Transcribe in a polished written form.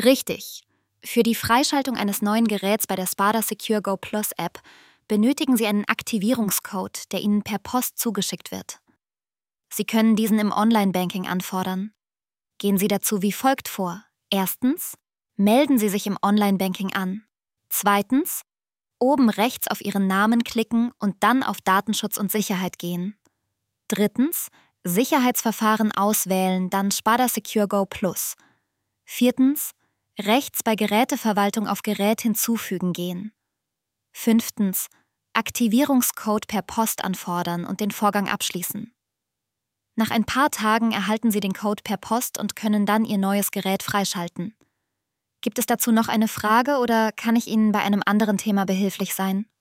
Richtig. Für die Freischaltung eines neuen Geräts bei der Spada Secure Go Plus App benötigen Sie einen Aktivierungscode, der Ihnen per Post zugeschickt wird. Sie können diesen im Online-Banking anfordern. Gehen Sie dazu wie folgt vor. Erstens, melden Sie sich im Online-Banking an. Zweitens, oben rechts auf Ihren Namen klicken und dann auf Datenschutz und Sicherheit gehen. Drittens, Sicherheitsverfahren auswählen, dann Spada Secure Go Plus. Viertens, rechts bei Geräteverwaltung auf Gerät hinzufügen gehen. Fünftens, Aktivierungscode per Post anfordern und den Vorgang abschließen. Nach ein paar Tagen erhalten Sie den Code per Post und können dann Ihr neues Gerät freischalten. Gibt es dazu noch eine Frage oder kann ich Ihnen bei einem anderen Thema behilflich sein?